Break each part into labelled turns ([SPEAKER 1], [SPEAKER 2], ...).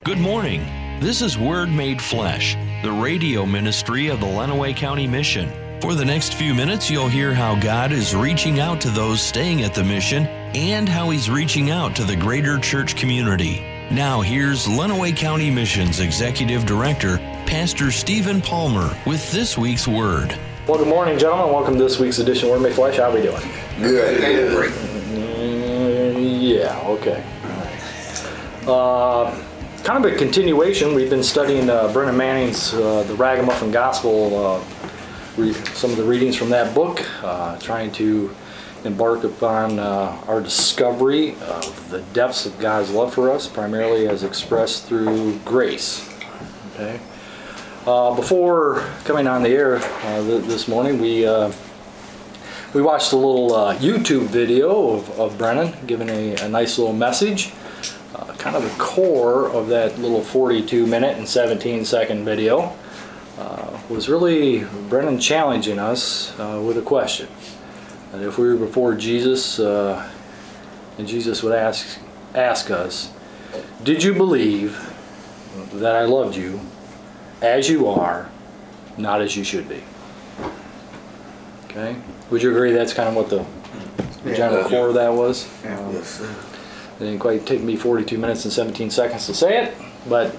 [SPEAKER 1] Good morning. This is Word Made Flesh, the radio ministry of the Lenawee County Mission. For the next few minutes, you'll hear how God is reaching out to those staying at the mission and how He's reaching out to the greater church community. Now here's Lenawee County Mission's Executive Director, Pastor Stephen Palmer, with this week's Word.
[SPEAKER 2] Well, good morning, gentlemen. Welcome to this week's edition of Word Made Flesh. How are we doing?
[SPEAKER 3] Good.
[SPEAKER 2] Yeah, okay. All right. Kind of a continuation. We've been studying Brennan Manning's The Ragamuffin Gospel, some of the readings from that book, trying to embark upon our discovery of the depths of God's love for us, primarily as expressed through grace. Okay. Before coming on the air this morning, we watched a little YouTube video of Brennan giving a nice little message. Kind of the core of that little 42-minute and 17-second video was really Brennan challenging us with a question. And if we were before Jesus, and Jesus would ask us, did you believe that I loved you as you are, not as you should be? Okay? Would you agree that's kind of what the general core of that was?
[SPEAKER 3] Yes, sir.
[SPEAKER 2] It didn't quite take me 42 minutes and 17 seconds to say it, but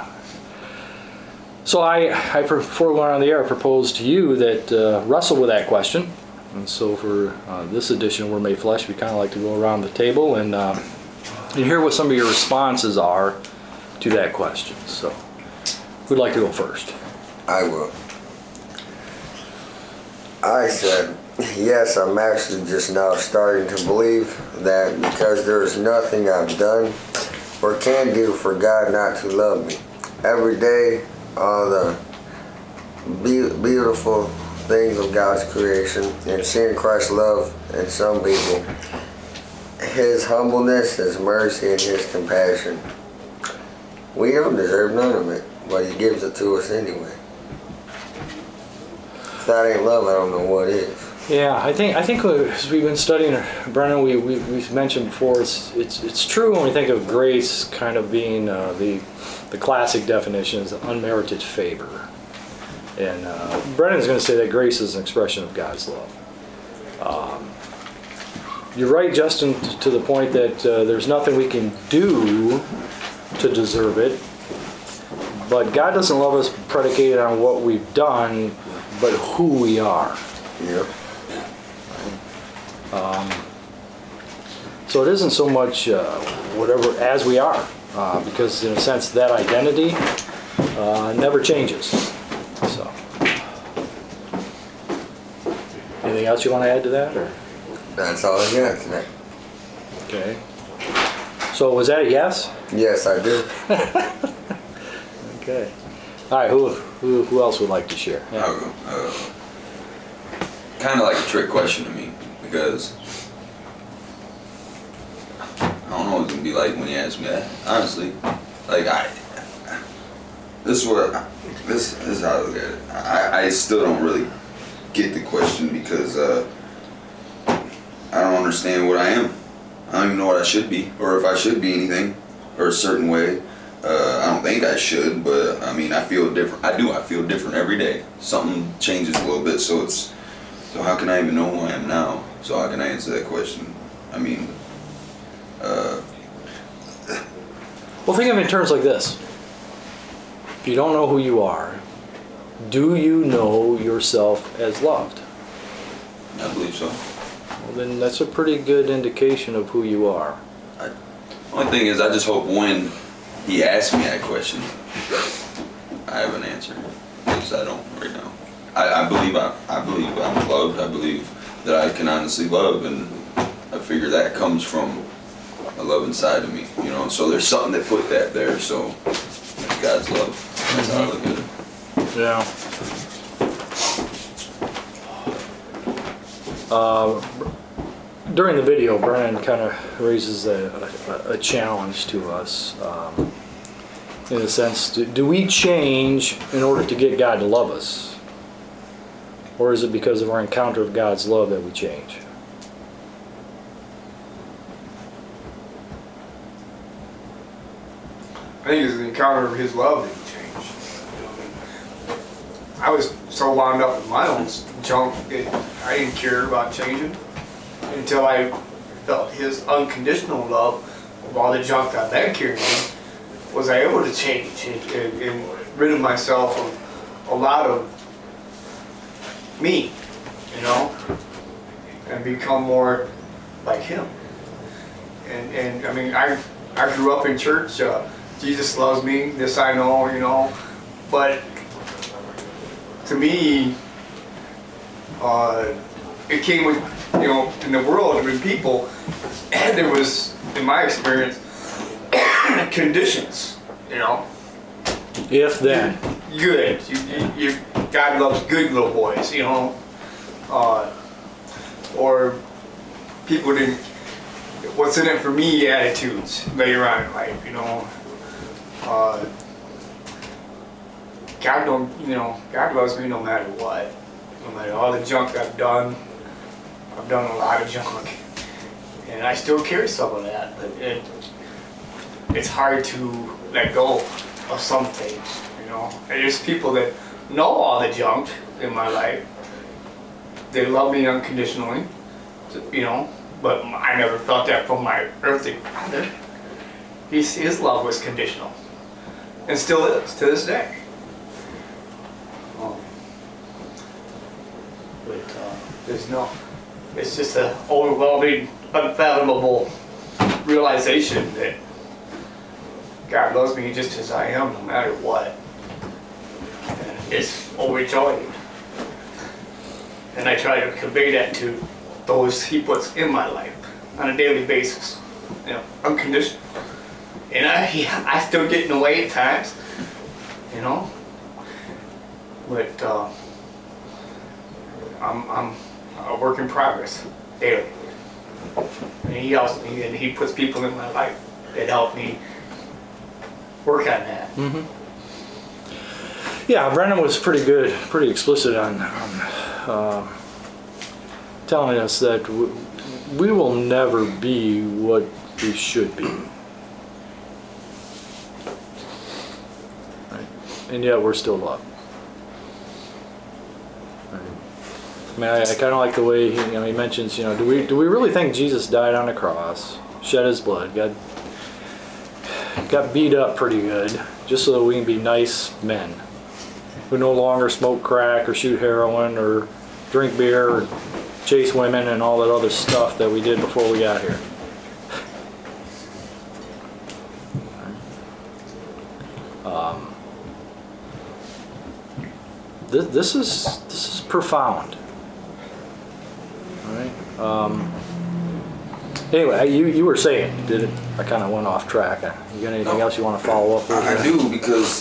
[SPEAKER 2] so I before we went on the air, I proposed to you that wrestle with that question. And so for this edition of Word Made Flesh, we kind of like to go around the table and hear what some of your responses are to that question. So who'd like to go first?
[SPEAKER 3] I will. I said, yes, I'm actually just now starting to believe that because there is nothing I've done or can do for God not to love me. Every day, all the beautiful things of God's creation and seeing Christ's love in some people, His humbleness, His mercy, and His compassion. We don't deserve none of it, but He gives it to us anyway. If that ain't love, I don't know what is.
[SPEAKER 2] Yeah, I think as we've been studying Brennan, we've mentioned before, it's true when we think of grace kind of being the classic definition is unmerited favor, and Brennan's going to say that grace is an expression of God's love. You're right, Justin, to the point that there's nothing we can do to deserve it, but God doesn't love us predicated on what we've done, but who we are.
[SPEAKER 3] Yep.
[SPEAKER 2] So it isn't so much whatever as we are, because in a sense that identity never changes. So, anything else you want to add to that, or?
[SPEAKER 3] That's all I got tonight.
[SPEAKER 2] Okay. So was that a yes?
[SPEAKER 3] Yes, I do.
[SPEAKER 2] Okay. All right. Who else would like to share? Yeah.
[SPEAKER 4] I'll go. Kind of like a trick question to me, because I don't know what it's gonna be like when he asks me that. Honestly, like this is how I look at it. I still don't really get the question because I don't understand what I am. I don't even know what I should be, or if I should be anything, or a certain way. I don't think I should, but I mean, I feel different. I do. I feel different every day. Something changes a little bit, so how can I even know who I am now? So how can I answer that question? I mean,
[SPEAKER 2] Well, think of it in terms like this. If you don't know who you are, do you know yourself as loved?
[SPEAKER 4] I believe so.
[SPEAKER 2] Well, then that's a pretty good indication of who you are.
[SPEAKER 4] Only thing is, I just hope when he asks me that question, I have an answer, because I don't right now. I believe I'm loved. I believe that I can honestly love, and I figure that comes from a love inside of me, you know. So there's something that put that there. So that's God's love. That's how I look at it.
[SPEAKER 2] Yeah. During the video, Brennan kind of raises a challenge to us, in a sense. Do we change in order to get God to love us? Or is it because of our encounter of God's love that we change?
[SPEAKER 5] think it's an encounter of His love that changed. I was so wound up in my own junk that I didn't care about changing until I felt His unconditional love of all the junk I've been carrying. Was I able to change and rid of myself of a lot of me, you know, and become more like Him. And I mean, I grew up in church. Jesus loves me. This I know, you know. But to me, it came with, you know, in the world with people, and there was, in my experience, conditions, you know.
[SPEAKER 2] If then.
[SPEAKER 5] Good. God loves good little boys, you know. Or people didn't, what's in it for me attitudes later on in life, you know. God don't, you know, God loves me no matter what. No matter all the junk I've done a lot of junk. And I still carry some of that, but it's hard to let go of some things, you know. And there's people that know all the junk in my life. They love me unconditionally, you know, but I never felt that from my earthly father. His love was conditional, and still is to this day. It's just an overwhelming, unfathomable realization that God loves me just as I am, no matter what. And it's overjoying. And I try to convey that to those He puts in my life on a daily basis, you know, unconditional. And I still get in the way at times, you know, but I'm a work in progress daily. And He helps me, and He puts people in my life that help me work on that.
[SPEAKER 2] Mm-hmm. Yeah, Brendan was pretty good, pretty explicit on telling us that we will never be what we should be. Right? And yet we're still loved. Right? I mean, I kind of like the way he mentions, you know, do we really think Jesus died on the cross, shed His blood, got beat up pretty good, just so that we can be nice men who no longer smoke crack or shoot heroin or drink beer or chase women and all that other stuff that we did before we got here. This is profound. All right. Anyway, you were saying, I kind of went off track. You got anything else you want to follow up with?
[SPEAKER 4] I do, because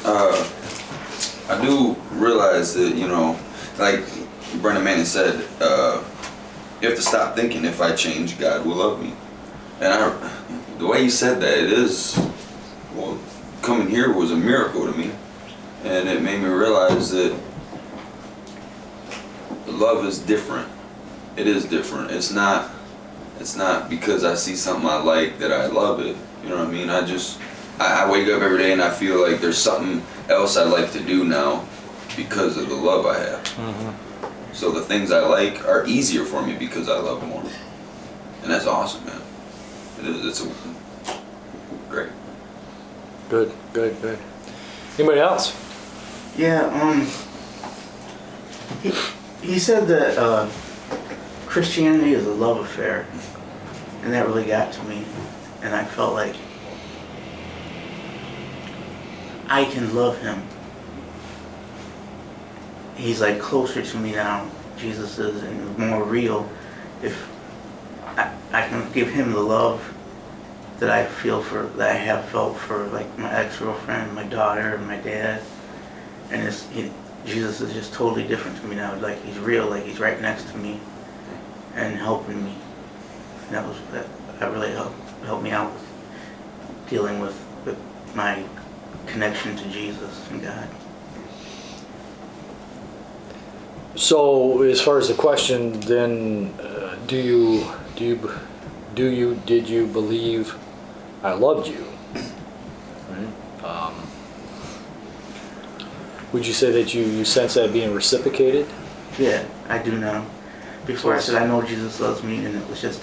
[SPEAKER 4] I do realize that, you know, like Brennan Manning said, you have to stop thinking if I change, God will love me. And the way he said that, it is, well, coming here was a miracle to me. And it made me realize that love is different. It is different. It's not because I see something I like that I love it. You know what I mean? I wake up every day and I feel like there's something else I like to do now because of the love I have. Mm-hmm. So the things I like are easier for me because I love more. And that's awesome, man. It is. It's great.
[SPEAKER 2] Good. Anybody else?
[SPEAKER 6] Yeah, he said that Christianity is a love affair, and that really got to me, and I felt like I can love Him. He's like closer to me now, Jesus is, and more real if I can give Him the love that I have felt for like my ex-girlfriend, my daughter, and my dad. And Jesus is just totally different to me now. Like He's real, like He's right next to me and helping me. And that really helped me out with dealing with my connection to Jesus and God.
[SPEAKER 2] So, as far as the question, then, did you believe I loved you? Right? Would you say that you sense that being reciprocated?
[SPEAKER 6] Yeah, I do now. Before I said I know Jesus loves me, and it was just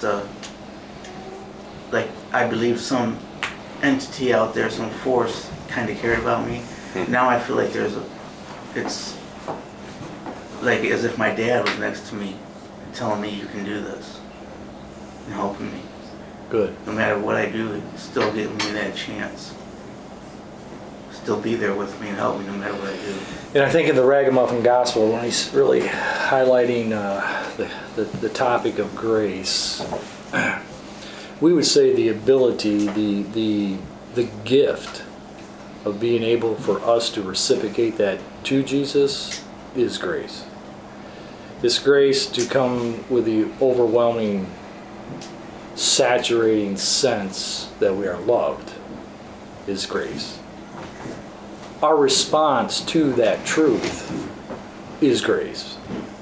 [SPEAKER 6] like I believe some entity out there, some force kind of cared about me. Now I feel like it's like as if my dad was next to me telling me you can do this and helping me.
[SPEAKER 2] Good.
[SPEAKER 6] No matter what I do, he's still giving me that chance. Still be there with me and help me no matter what I do.
[SPEAKER 2] And I think in the Ragamuffin Gospel, when he's really highlighting the topic of grace, we would say the ability, the gift of being able for us to reciprocate that to Jesus is grace. This grace to come with the overwhelming, saturating sense that we are loved is grace. Our response to that truth is grace.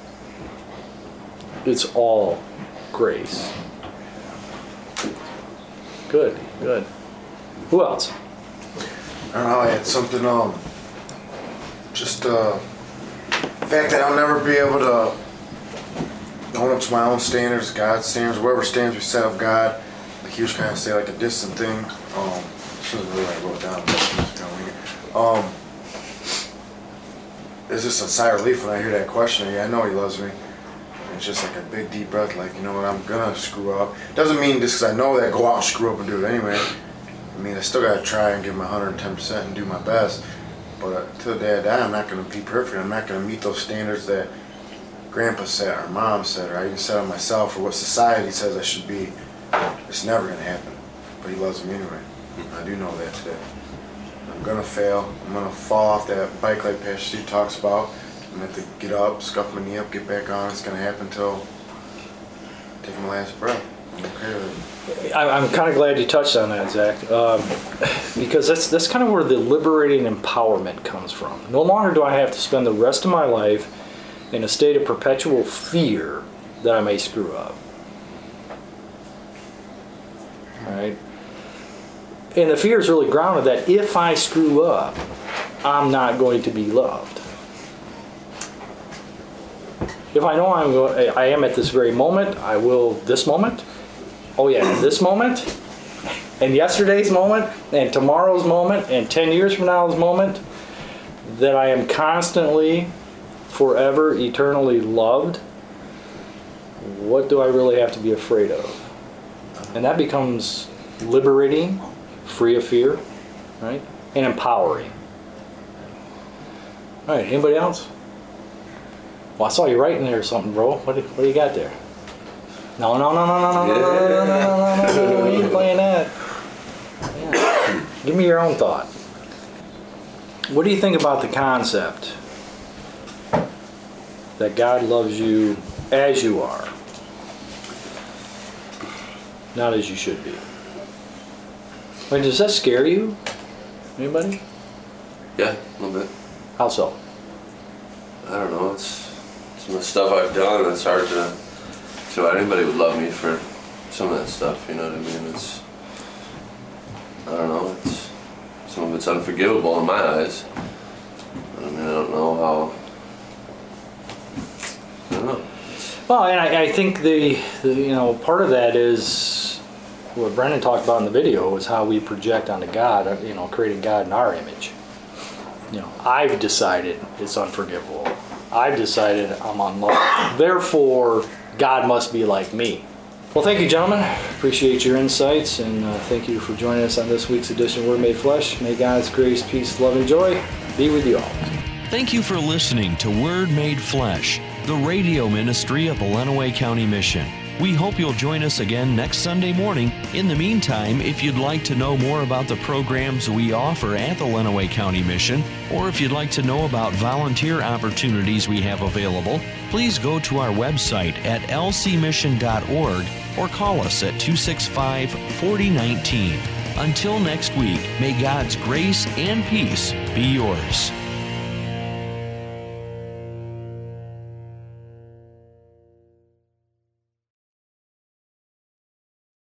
[SPEAKER 2] It's all grace. Good, good. Who else?
[SPEAKER 7] I don't know, I had something, just the fact that I'll never be able to own up to my own standards, God's standards, whatever standards we set of God. Like he was kind of say like a distant thing. Shouldn't really like wrote down. It's just a sigh of relief when I hear that question. Yeah, I know he loves me. And it's just like a big deep breath, like, you know what, I'm gonna screw up. Doesn't mean just because I know that, go out and screw up and do it anyway. I mean, I still gotta try and give my 110% and do my best. But till the day I die, I'm not gonna be perfect. I'm not gonna meet those standards that Grandpa said or Mom said, or I even said on myself, or what society says I should be. It's never gonna happen. But he loves me anyway. I do know that today. I'm gonna fail. I'm gonna fall off that bike like Pastor Steve talks about. I'm gonna have to get up, scuff my knee up, get back on. It's gonna happen till I take my last breath. I'm okay with it.
[SPEAKER 2] I'm kind of glad you touched on that, Zach, because that's kind of where the liberating empowerment comes from. No longer do I have to spend the rest of my life in a state of perpetual fear that I may screw up. All right? And the fear is really grounded that if I screw up, I'm not going to be loved. If I know I am at this very moment, I will this moment. Oh yeah, this moment, and yesterday's moment, and tomorrow's moment, and 10 years from now's moment, that I am constantly, forever, eternally loved, what do I really have to be afraid of? And that becomes liberating, free of fear, right? And empowering. All right, anybody else? Well, I saw you writing there or something, bro. What do you got there? No, you ain't playing that. Yeah. Give me your own thought. What do you think about the concept that God loves you as you are, not as you should be? I mean, does that scare you? Anybody?
[SPEAKER 8] Yeah, a little bit.
[SPEAKER 2] How so?
[SPEAKER 8] I don't know, it's some of the stuff I've done, it's hard to anybody would love me for some of that stuff, you know what I mean? It's, I don't know, it's, some of it's unforgivable in my eyes. I mean, I don't know how, I don't know.
[SPEAKER 2] Well, and I think the part of that is what Brendan talked about in the video is how we project onto God, creating God in our image. I've decided it's unforgivable. I've decided I'm unloved. Therefore, God must be like me. Well, thank you, gentlemen. Appreciate your insights, and thank you for joining us on this week's edition of Word Made Flesh. May God's grace, peace, love, and joy be with you all.
[SPEAKER 1] Thank you for listening to Word Made Flesh, the radio ministry of the Lenawee County Mission. We hope you'll join us again next Sunday morning. In the meantime, if you'd like to know more about the programs we offer at the Lenawee County Mission, or if you'd like to know about volunteer opportunities we have available, please go to our website at lcmission.org or call us at 265-4019. Until next week, may God's grace and peace be yours.